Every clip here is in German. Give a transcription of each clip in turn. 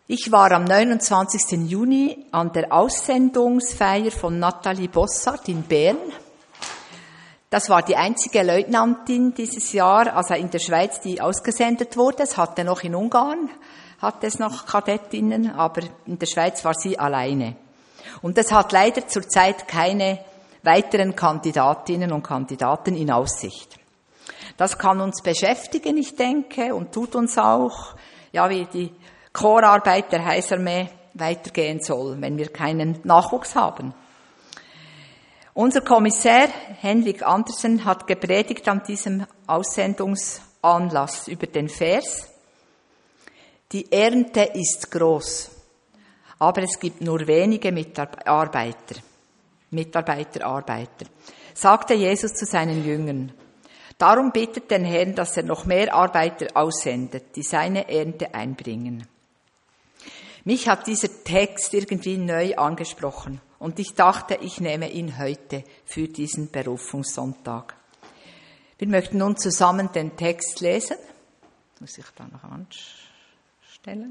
Ich war am 29. Juni an der Aussendungsfeier von Nathalie Bossart in Bern. Das war die einzige Leutnantin dieses Jahr, also in der Schweiz, die ausgesendet wurde. Es hatte noch in Ungarn, hatte es noch Kadettinnen, aber in der Schweiz war sie alleine. Und es hat leider zurzeit keine weiteren Kandidatinnen und Kandidaten in Aussicht. Das kann uns beschäftigen, ich denke, und tut uns auch, ja, wie die Chorarbeit der Heilsarmee weitergehen soll, wenn wir keinen Nachwuchs haben. Unser Kommissär Henrik Andersen hat gepredigt an diesem Aussendungsanlass über den Vers: Die Ernte ist groß, aber es gibt nur wenige Mitarbeiter, sagte Jesus zu seinen Jüngern. Darum bittet den Herrn, dass er noch mehr Arbeiter aussendet, die seine Ernte einbringen. Mich hat dieser Text irgendwie neu angesprochen und ich dachte, ich nehme ihn heute für diesen Berufungssonntag. Wir möchten nun zusammen den Text lesen. Muss ich da noch anstellen?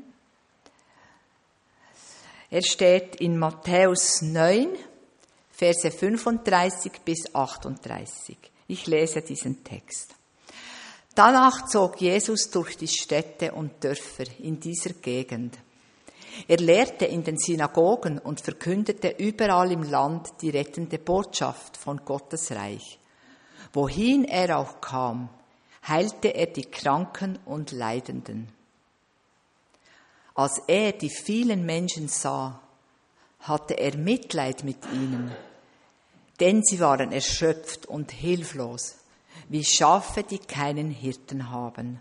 Er steht in Matthäus 9, Verse 35 bis 38. Ich lese diesen Text. Danach zog Jesus durch die Städte und Dörfer in dieser Gegend. Er lehrte in den Synagogen und verkündete überall im Land die rettende Botschaft von Gottes Reich. Wohin er auch kam, heilte er die Kranken und Leidenden. Als er die vielen Menschen sah, hatte er Mitleid mit ihnen, denn sie waren erschöpft und hilflos, wie Schafe, die keinen Hirten haben.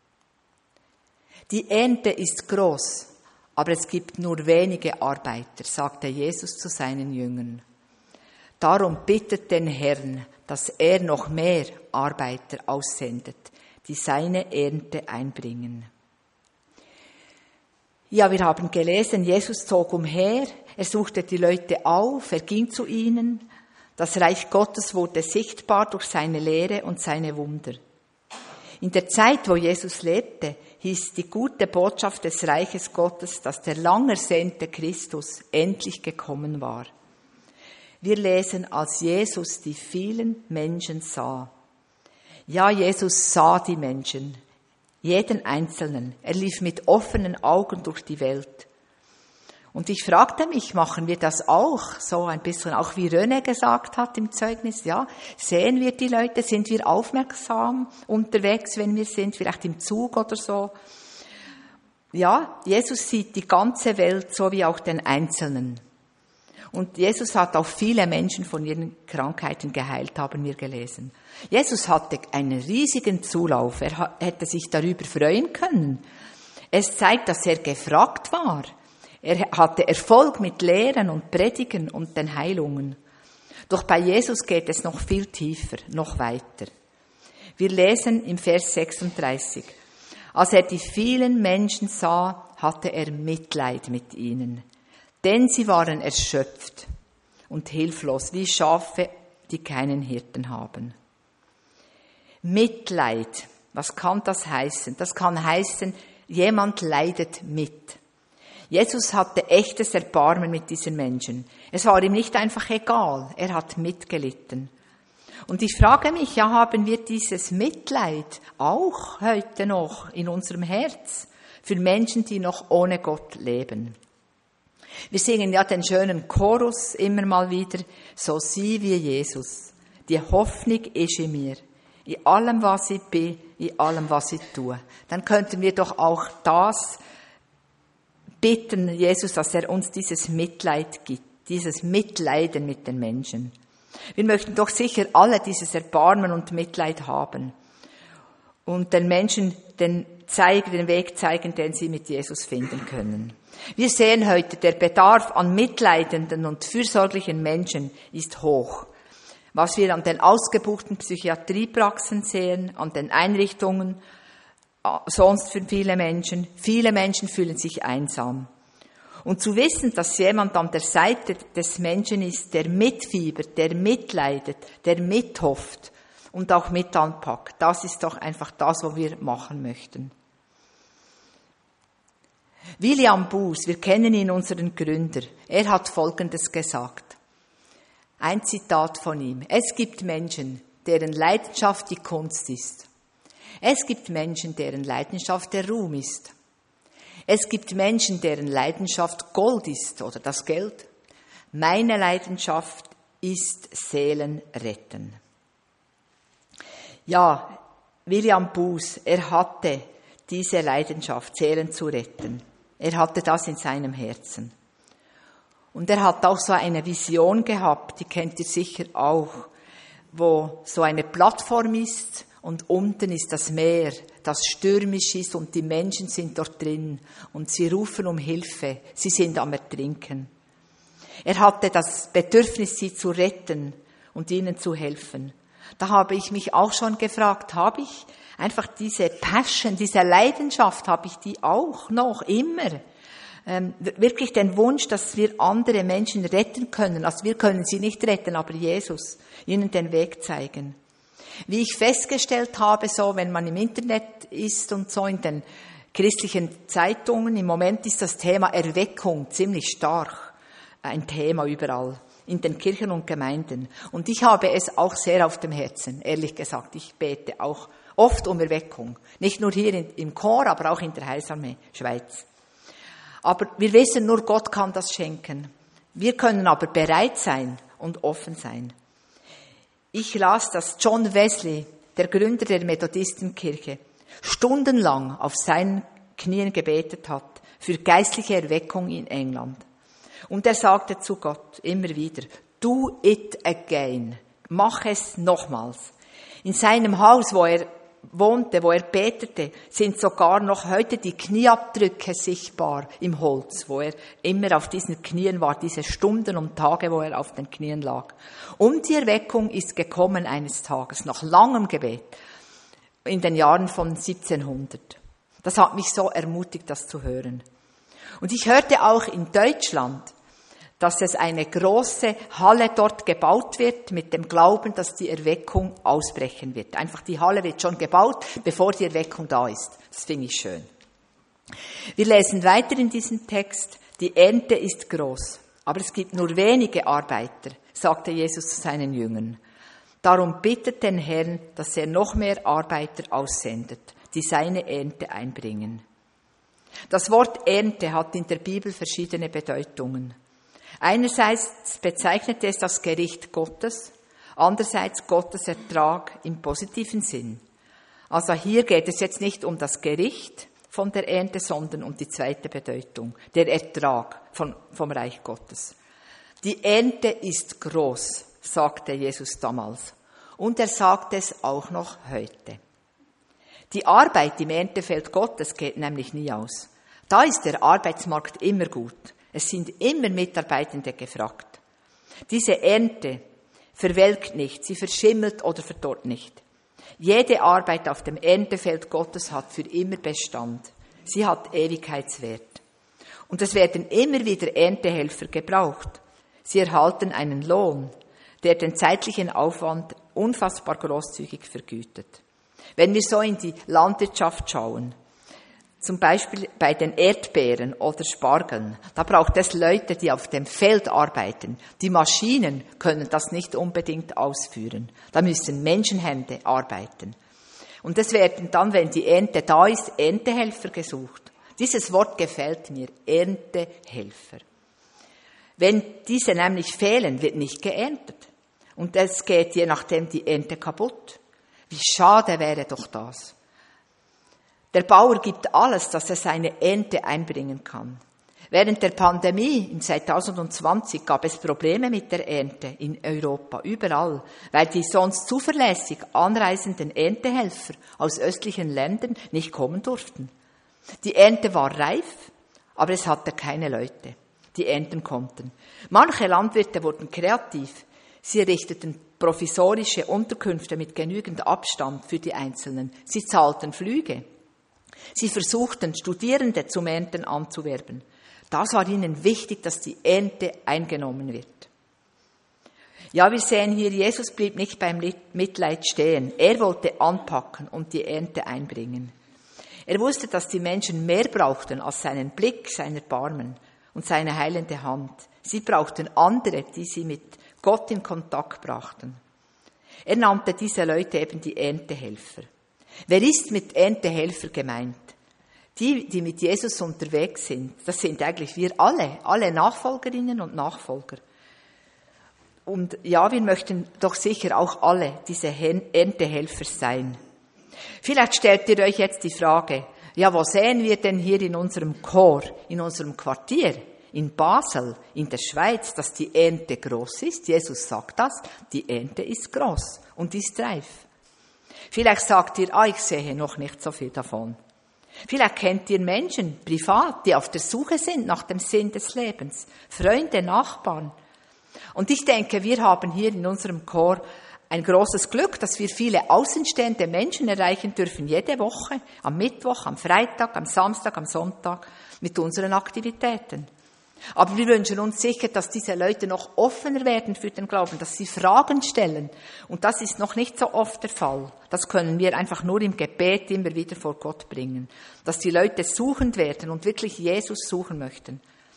Die Ernte ist groß, aber es gibt nur wenige Arbeiter, sagte Jesus zu seinen Jüngern. Darum bittet den Herrn, dass er noch mehr Arbeiter aussendet, die seine Ernte einbringen. Ja, wir haben gelesen, Jesus zog umher, er suchte die Leute auf, er ging zu ihnen. Das Reich Gottes wurde sichtbar durch seine Lehre und seine Wunder. In der Zeit, wo Jesus lebte, hieß die gute Botschaft des Reiches Gottes, dass der lang ersehnte Christus endlich gekommen war. Wir lesen, als Jesus die vielen Menschen sah. Ja, Jesus sah die Menschen, jeden Einzelnen. Er lief mit offenen Augen durch die Welt. Und ich fragte mich, machen wir das auch? So ein bisschen, auch wie René gesagt hat im Zeugnis, ja? Sehen wir die Leute? Sind wir aufmerksam unterwegs, wenn wir sind? Vielleicht im Zug oder so? Ja, Jesus sieht die ganze Welt, so wie auch den Einzelnen. Und Jesus hat auch viele Menschen von ihren Krankheiten geheilt, haben wir gelesen. Jesus hatte einen riesigen Zulauf. Er hätte sich darüber freuen können. Es zeigt, dass er gefragt war. Er hatte Erfolg mit Lehren und Predigen und den Heilungen. Doch bei Jesus geht es noch viel tiefer, noch weiter. Wir lesen im Vers 36. Als er die vielen Menschen sah, hatte er Mitleid mit ihnen. Denn sie waren erschöpft und hilflos, wie Schafe, die keinen Hirten haben. Mitleid, was kann das heißen? Das kann heißen, jemand leidet mit. Jesus hatte echtes Erbarmen mit diesen Menschen. Es war ihm nicht einfach egal, er hat mitgelitten. Und ich frage mich, ja, haben wir dieses Mitleid auch heute noch in unserem Herz für Menschen, die noch ohne Gott leben? Wir singen ja den schönen Chorus immer mal wieder, so sieh wie Jesus. Die Hoffnung ist in mir, in allem, was ich bin, in allem, was ich tue. Dann könnten wir doch auch das bitten, Jesus, dass er uns dieses Mitleid gibt, dieses Mitleiden mit den Menschen. Wir möchten doch sicher alle dieses Erbarmen und Mitleid haben und den Menschen den Weg zeigen, den sie mit Jesus finden können. Wir sehen heute, der Bedarf an mitleidenden und fürsorglichen Menschen ist hoch. Was wir an den ausgebuchten Psychiatriepraxen sehen, an den Einrichtungen, sonst für viele Menschen fühlen sich einsam. Und zu wissen, dass jemand an der Seite des Menschen ist, der mitfiebert, der mitleidet, der mithofft und auch mit anpackt, das ist doch einfach das, was wir machen möchten. William Buß, wir kennen ihn, unseren Gründer, er hat Folgendes gesagt. Ein Zitat von ihm. Es gibt Menschen, deren Leidenschaft die Kunst ist. Es gibt Menschen, deren Leidenschaft der Ruhm ist. Es gibt Menschen, deren Leidenschaft Gold ist oder das Geld. Meine Leidenschaft ist Seelen retten. Ja, William Buß, er hatte diese Leidenschaft, Seelen zu retten. Er hatte das in seinem Herzen. Und er hat auch so eine Vision gehabt, die kennt ihr sicher auch, wo so eine Plattform ist und unten ist das Meer, das stürmisch ist und die Menschen sind dort drin und sie rufen um Hilfe, sie sind am Ertrinken. Er hatte das Bedürfnis, sie zu retten und ihnen zu helfen. Da habe ich mich auch schon gefragt, habe ich einfach diese Passion, diese Leidenschaft, habe ich die auch noch immer? Wirklich den Wunsch, dass wir andere Menschen retten können. Also wir können sie nicht retten, aber Jesus, ihnen den Weg zeigen. Wie ich festgestellt habe, so wenn man im Internet ist und so in den christlichen Zeitungen, im Moment ist das Thema Erweckung ziemlich stark ein Thema überall, in den Kirchen und Gemeinden. Und ich habe es auch sehr auf dem Herzen, ehrlich gesagt. Ich bete auch oft um Erweckung. Nicht nur hier im Chor, aber auch in der Heilsarmee Schweiz. Aber wir wissen, nur Gott kann das schenken. Wir können aber bereit sein und offen sein. Ich las, dass John Wesley, der Gründer der Methodistenkirche, stundenlang auf seinen Knien gebetet hat für geistliche Erweckung in England. Und er sagte zu Gott immer wieder, do it again, mach es nochmals. In seinem Haus, wo er wohnte, wo er betete, sind sogar noch heute die Knieabdrücke sichtbar im Holz, wo er immer auf diesen Knien war, diese Stunden und Tage, wo er auf den Knien lag. Und die Erweckung ist gekommen eines Tages, nach langem Gebet, in den Jahren von 1700. Das hat mich so ermutigt, das zu hören. Und ich hörte auch in Deutschland, dass es eine große Halle dort gebaut wird mit dem Glauben, dass die Erweckung ausbrechen wird. Einfach die Halle wird schon gebaut, bevor die Erweckung da ist. Das finde ich schön. Wir lesen weiter in diesem Text. Die Ernte ist groß, aber es gibt nur wenige Arbeiter, sagte Jesus zu seinen Jüngern. Darum bittet den Herrn, dass er noch mehr Arbeiter aussendet, die seine Ernte einbringen. Das Wort Ernte hat in der Bibel verschiedene Bedeutungen. Einerseits bezeichnet es das Gericht Gottes, andererseits Gottes Ertrag im positiven Sinn. Also hier geht es jetzt nicht um das Gericht von der Ernte, sondern um die zweite Bedeutung, der Ertrag vom Reich Gottes. Die Ernte ist groß, sagte Jesus damals. Und er sagt es auch noch heute. Die Arbeit im Erntefeld Gottes geht nämlich nie aus. Da ist der Arbeitsmarkt immer gut. Es sind immer Mitarbeitende gefragt. Diese Ernte verwelkt nicht, sie verschimmelt oder verdorrt nicht. Jede Arbeit auf dem Erntefeld Gottes hat für immer Bestand. Sie hat Ewigkeitswert. Und es werden immer wieder Erntehelfer gebraucht. Sie erhalten einen Lohn, der den zeitlichen Aufwand unfassbar großzügig vergütet. Wenn wir so in die Landwirtschaft schauen, zum Beispiel bei den Erdbeeren oder Spargeln, da braucht es Leute, die auf dem Feld arbeiten. Die Maschinen können das nicht unbedingt ausführen. Da müssen Menschenhände arbeiten. Und es werden dann, wenn die Ernte da ist, Erntehelfer gesucht. Dieses Wort gefällt mir, Erntehelfer. Wenn diese nämlich fehlen, wird nicht geerntet. Und es geht je nachdem die Ernte kaputt. Wie schade wäre doch das. Der Bauer gibt alles, dass er seine Ernte einbringen kann. Während der Pandemie in 2020 gab es Probleme mit der Ernte in Europa, überall, weil die sonst zuverlässig anreisenden Erntehelfer aus östlichen Ländern nicht kommen durften. Die Ernte war reif, aber es hatte keine Leute, die ernten konnten. Manche Landwirte wurden kreativ. Sie errichteten provisorische Unterkünfte mit genügend Abstand für die Einzelnen. Sie zahlten Flüge. Sie versuchten, Studierende zum Ernten anzuwerben. Das war ihnen wichtig, dass die Ernte eingenommen wird. Ja, wir sehen hier, Jesus blieb nicht beim Mitleid stehen. Er wollte anpacken und die Ernte einbringen. Er wusste, dass die Menschen mehr brauchten als seinen Blick, sein Erbarmen und seine heilende Hand. Sie brauchten andere, die sie mit Gott in Kontakt brachten. Er nannte diese Leute eben die Erntehelfer. Wer ist mit Erntehelfer gemeint? Die mit Jesus unterwegs sind. Das sind eigentlich wir alle Nachfolgerinnen und Nachfolger. Und ja, wir möchten doch sicher auch alle diese Erntehelfer sein. Vielleicht stellt ihr euch jetzt die Frage, ja, wo sehen wir denn hier in unserem Chor, in unserem Quartier, in Basel, in der Schweiz, dass die Ernte groß ist? Jesus sagt das, die Ernte ist groß und ist reif. Vielleicht sagt ihr, ich sehe noch nicht so viel davon. Vielleicht kennt ihr Menschen, privat, die auf der Suche sind nach dem Sinn des Lebens. Freunde, Nachbarn. Und ich denke, wir haben hier in unserem Chor ein großes Glück, dass wir viele außenstehende Menschen erreichen dürfen, jede Woche, am Mittwoch, am Freitag, am Samstag, am Sonntag, mit unseren Aktivitäten. Aber wir wünschen uns sicher, dass diese Leute noch offener werden für den Glauben, dass sie Fragen stellen. Und das ist noch nicht so oft der Fall. Das können wir einfach nur im Gebet immer wieder vor Gott bringen. Dass die Leute suchend werden und wirklich Jesus suchen möchten.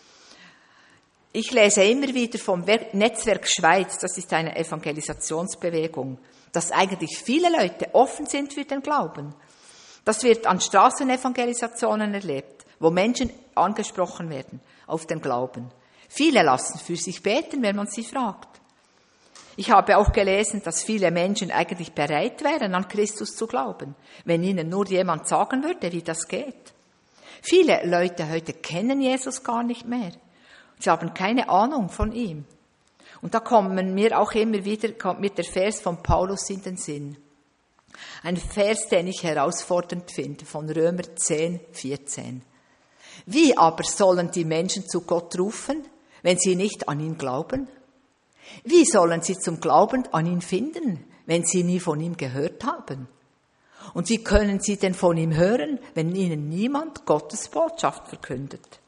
Ich lese immer wieder vom Netzwerk Schweiz, das ist eine Evangelisationsbewegung, dass eigentlich viele Leute offen sind für den Glauben. Das wird an Straßenevangelisationen erlebt, wo Menschen angesprochen werden auf den Glauben. Viele lassen für sich beten, wenn man sie fragt. Ich habe auch gelesen, dass viele Menschen eigentlich bereit wären, an Christus zu glauben, wenn ihnen nur jemand sagen würde, wie das geht. Viele Leute heute kennen Jesus gar nicht mehr. Sie haben keine Ahnung von ihm. Und da kommt mir auch immer wieder der Vers von Paulus in den Sinn. Ein Vers, den ich herausfordernd finde, von Römer 10, 14. Wie aber sollen die Menschen zu Gott rufen, wenn sie nicht an ihn glauben? Wie sollen sie zum Glauben an ihn finden, wenn sie nie von ihm gehört haben? Und wie können sie denn von ihm hören, wenn ihnen niemand Gottes Botschaft verkündet?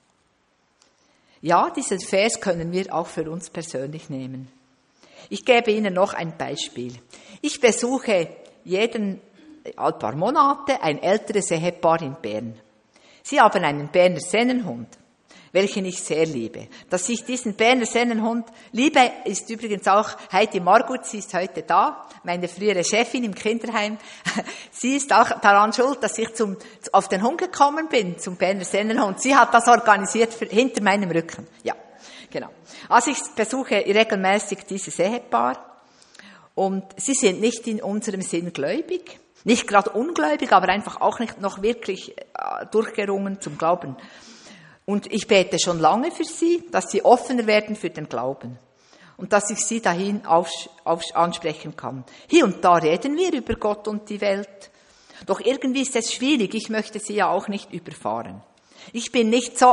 Ja, diesen Vers können wir auch für uns persönlich nehmen. Ich gebe Ihnen noch ein Beispiel. Ich besuche ein paar Monate ein älteres Ehepaar in Bern. Sie haben einen Berner Sennenhund, welchen ich sehr liebe. Dass ich diesen Berner Sennenhund liebe, ist übrigens auch Heidi Margut, sie ist heute da, meine frühere Chefin im Kinderheim. Sie ist auch daran schuld, dass ich auf den Hund gekommen bin, zum Berner Sennenhund. Sie hat das organisiert hinter meinem Rücken. Ja, genau. Also ich besuche regelmäßig dieses Ehepaar und sie sind nicht in unserem Sinn gläubig. Nicht gerade ungläubig, aber einfach auch nicht noch wirklich durchgerungen zum Glauben. Und ich bete schon lange für sie, dass sie offener werden für den Glauben. Und dass ich sie dahin ansprechen kann. Hier und da reden wir über Gott und die Welt. Doch irgendwie ist es schwierig. Ich möchte sie ja auch nicht überfahren. Ich bin nicht so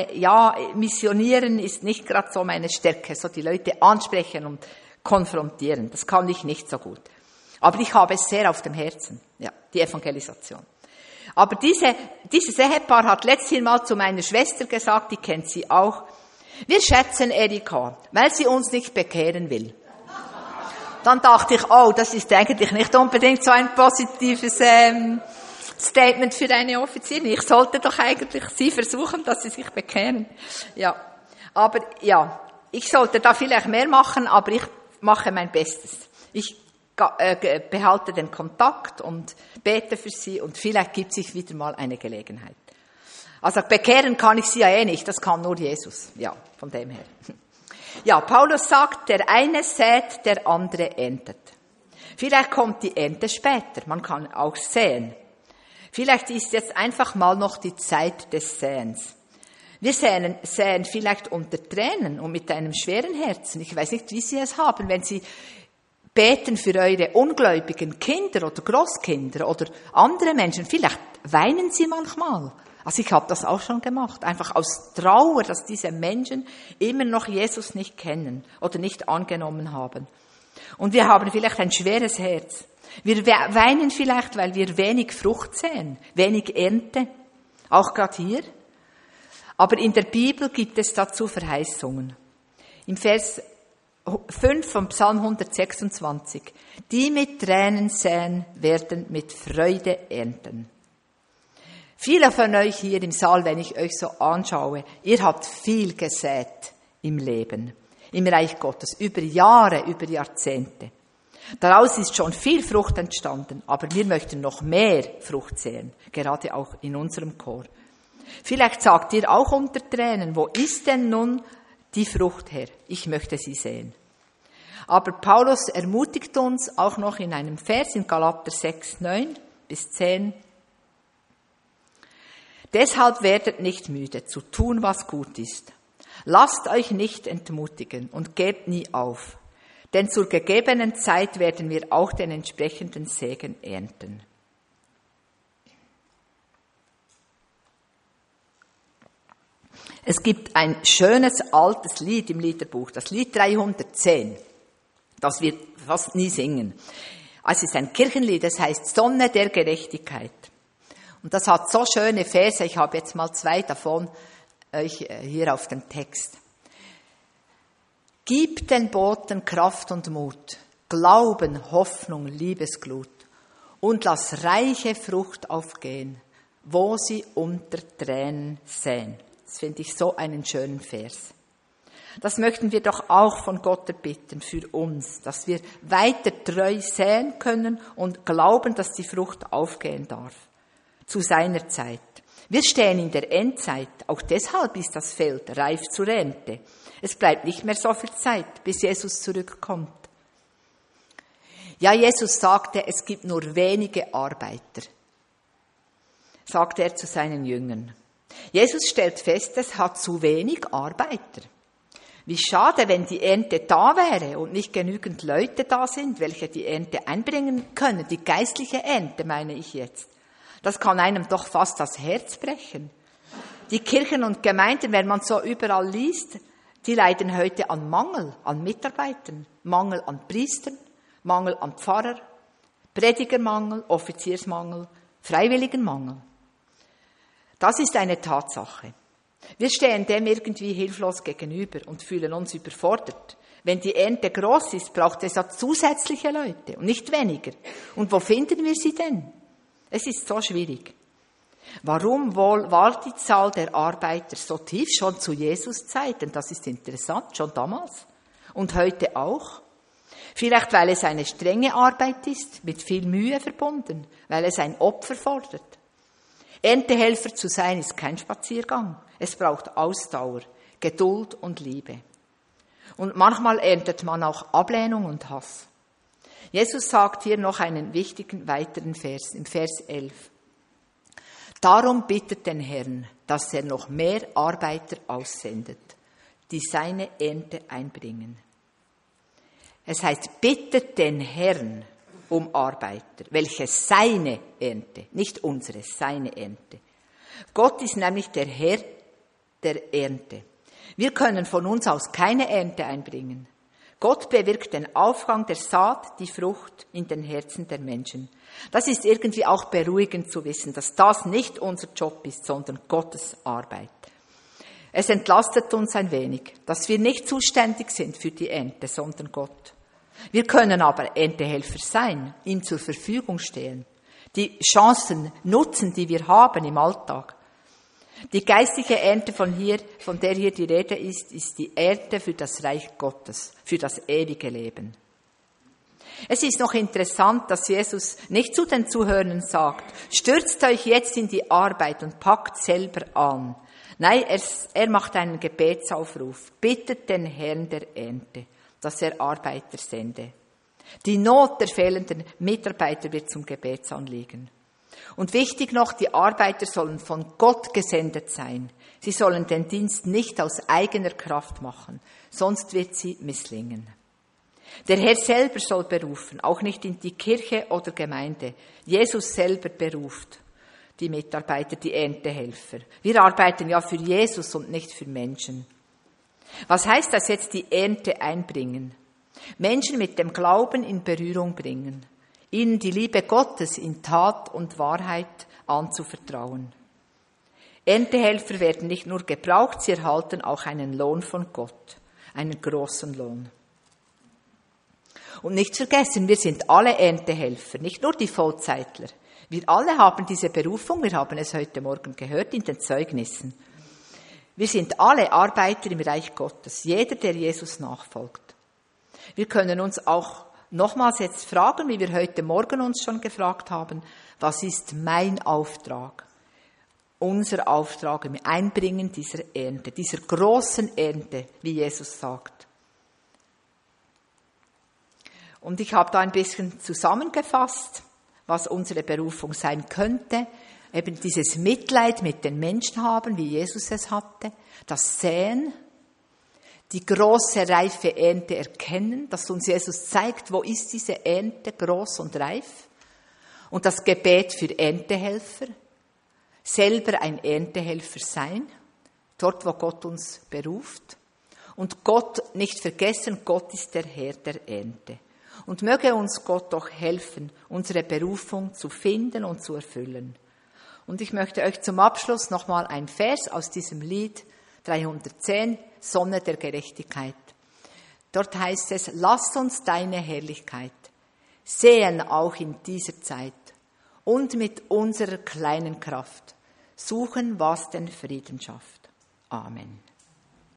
missionieren ist nicht gerade so meine Stärke. So die Leute ansprechen und konfrontieren. Das kann ich nicht so gut. Aber ich habe es sehr auf dem Herzen, ja, die Evangelisation. Aber dieses Ehepaar hat letztes Mal zu meiner Schwester gesagt, die kennt sie auch, wir schätzen Erika, weil sie uns nicht bekehren will. Dann dachte ich, das ist eigentlich nicht unbedingt so ein positives Statement für eine Offizierin. Ich sollte doch eigentlich sie versuchen, dass sie sich bekehren. Ja, aber ja, ich sollte da vielleicht mehr machen, aber ich mache mein Bestes. Ich behalte den Kontakt und bete für sie und vielleicht gibt sich wieder mal eine Gelegenheit. Also bekehren kann ich sie ja eh nicht, das kann nur Jesus. Ja, von dem her. Ja, Paulus sagt, der eine sät, der andere erntet. Vielleicht kommt die Ernte später, man kann auch säen. Vielleicht ist jetzt einfach mal noch die Zeit des Säens. Wir säen vielleicht unter Tränen und mit einem schweren Herzen. Ich weiß nicht, wie Sie es haben, wenn Sie beten für eure ungläubigen Kinder oder Großkinder oder andere Menschen. Vielleicht weinen sie manchmal. Also ich habe das auch schon gemacht. Einfach aus Trauer, dass diese Menschen immer noch Jesus nicht kennen oder nicht angenommen haben. Und wir haben vielleicht ein schweres Herz. Wir weinen vielleicht, weil wir wenig Frucht sehen, wenig Ernte. Auch gerade hier. Aber in der Bibel gibt es dazu Verheißungen. Im Vers 5 vom Psalm 126. Die mit Tränen säen, werden mit Freude ernten. Viele von euch hier im Saal, wenn ich euch so anschaue, ihr habt viel gesät im Leben, im Reich Gottes, über Jahre, über Jahrzehnte. Daraus ist schon viel Frucht entstanden, aber wir möchten noch mehr Frucht sehen, gerade auch in unserem Chor. Vielleicht sagt ihr auch unter Tränen, wo ist denn nun die Frucht, Herr? Ich möchte sie sehen. Aber Paulus ermutigt uns auch noch in einem Vers in Galater 6, 9 bis 10. Deshalb werdet nicht müde, zu tun, was gut ist. Lasst euch nicht entmutigen und gebt nie auf. Denn zur gegebenen Zeit werden wir auch den entsprechenden Segen ernten. Es gibt ein schönes altes Lied im Liederbuch, das Lied 310, das wir fast nie singen. Es ist ein Kirchenlied, das heißt Sonne der Gerechtigkeit. Und das hat so schöne Verse, ich habe jetzt mal 2 davon euch hier auf dem Text. Gib den Boten Kraft und Mut, Glauben, Hoffnung, Liebesglut und lass reiche Frucht aufgehen, wo sie unter Tränen säen. Das finde ich so einen schönen Vers. Das möchten wir doch auch von Gott erbitten für uns, dass wir weiter treu säen können und glauben, dass die Frucht aufgehen darf. Zu seiner Zeit. Wir stehen in der Endzeit, auch deshalb ist das Feld reif zur Ernte. Es bleibt nicht mehr so viel Zeit, bis Jesus zurückkommt. Ja, Jesus sagte, es gibt nur wenige Arbeiter, sagte er zu seinen Jüngern. Jesus stellt fest, es hat zu wenig Arbeiter. Wie schade, wenn die Ernte da wäre und nicht genügend Leute da sind, welche die Ernte einbringen können. Die geistliche Ernte meine ich jetzt. Das kann einem doch fast das Herz brechen. Die Kirchen und Gemeinden, wenn man so überall liest, die leiden heute an Mangel an Mitarbeitern, Mangel an Priestern, Mangel an Pfarrer, Predigermangel, Offiziersmangel, Freiwilligenmangel. Das ist eine Tatsache. Wir stehen dem irgendwie hilflos gegenüber und fühlen uns überfordert. Wenn die Ernte groß ist, braucht es ja zusätzliche Leute und nicht weniger. Und wo finden wir sie denn? Es ist so schwierig. Warum wohl war die Zahl der Arbeiter so tief schon zu Jesus Zeiten? Das ist interessant, schon damals. Und heute auch. Vielleicht, weil es eine strenge Arbeit ist, mit viel Mühe verbunden, weil es ein Opfer fordert. Erntehelfer zu sein ist kein Spaziergang. Es braucht Ausdauer, Geduld und Liebe. Und manchmal erntet man auch Ablehnung und Hass. Jesus sagt hier noch einen wichtigen weiteren Vers, im Vers 11. Darum bittet den Herrn, dass er noch mehr Arbeiter aussendet, die seine Ernte einbringen. Es heißt, bittet den Herrn um Arbeiter, welche seine Ernte, nicht unsere, seine Ernte. Gott ist nämlich der Herr der Ernte. Wir können von uns aus keine Ernte einbringen. Gott bewirkt den Aufgang der Saat, die Frucht in den Herzen der Menschen. Das ist irgendwie auch beruhigend zu wissen, dass das nicht unser Job ist, sondern Gottes Arbeit. Es entlastet uns ein wenig, dass wir nicht zuständig sind für die Ernte, sondern Gott. Wir können aber Erntehelfer sein, ihm zur Verfügung stehen, die Chancen nutzen, die wir haben im Alltag. Die geistliche Ernte von der hier die Rede ist die Ernte für das Reich Gottes, für das ewige Leben. Es ist noch interessant, dass Jesus nicht zu den Zuhörern sagt, stürzt euch jetzt in die Arbeit und packt selber an. Nein, er macht einen Gebetsaufruf, bittet den Herrn der Ernte, dass er Arbeiter sende. Die Not der fehlenden Mitarbeiter wird zum Gebetsanliegen. Und wichtig noch, die Arbeiter sollen von Gott gesendet sein. Sie sollen den Dienst nicht aus eigener Kraft machen, sonst wird sie misslingen. Der Herr selber soll berufen, auch nicht in die Kirche oder Gemeinde. Jesus selber beruft die Mitarbeiter, die Erntehelfer. Wir arbeiten ja für Jesus und nicht für Menschen. Was heißt das jetzt, die Ernte einbringen? Menschen mit dem Glauben in Berührung bringen. Ihnen die Liebe Gottes in Tat und Wahrheit anzuvertrauen. Erntehelfer werden nicht nur gebraucht, sie erhalten auch einen Lohn von Gott, einen großen Lohn. Und nicht vergessen, wir sind alle Erntehelfer, nicht nur die Vollzeitler. Wir alle haben diese Berufung, wir haben es heute Morgen gehört in den Zeugnissen. Wir sind alle Arbeiter im Reich Gottes, jeder, der Jesus nachfolgt. Wir können uns auch nochmals jetzt fragen, wie wir heute Morgen uns schon gefragt haben, was ist mein Auftrag? Unser Auftrag im Einbringen dieser Ernte, dieser großen Ernte, wie Jesus sagt. Und ich habe da ein bisschen zusammengefasst, was unsere Berufung sein könnte. Eben dieses Mitleid mit den Menschen haben, wie Jesus es hatte, das Säen, die große, reife Ernte erkennen, dass uns Jesus zeigt, wo ist diese Ernte groß und reif. Und das Gebet für Erntehelfer, selber ein Erntehelfer sein, dort, wo Gott uns beruft. Und Gott nicht vergessen, Gott ist der Herr der Ernte. Und möge uns Gott doch helfen, unsere Berufung zu finden und zu erfüllen. Und ich möchte euch zum Abschluss nochmal ein Vers aus diesem Lied 310, Sonne der Gerechtigkeit. Dort heißt es, lasst uns deine Herrlichkeit sehen auch in dieser Zeit und mit unserer kleinen Kraft suchen, was den Frieden schafft. Amen.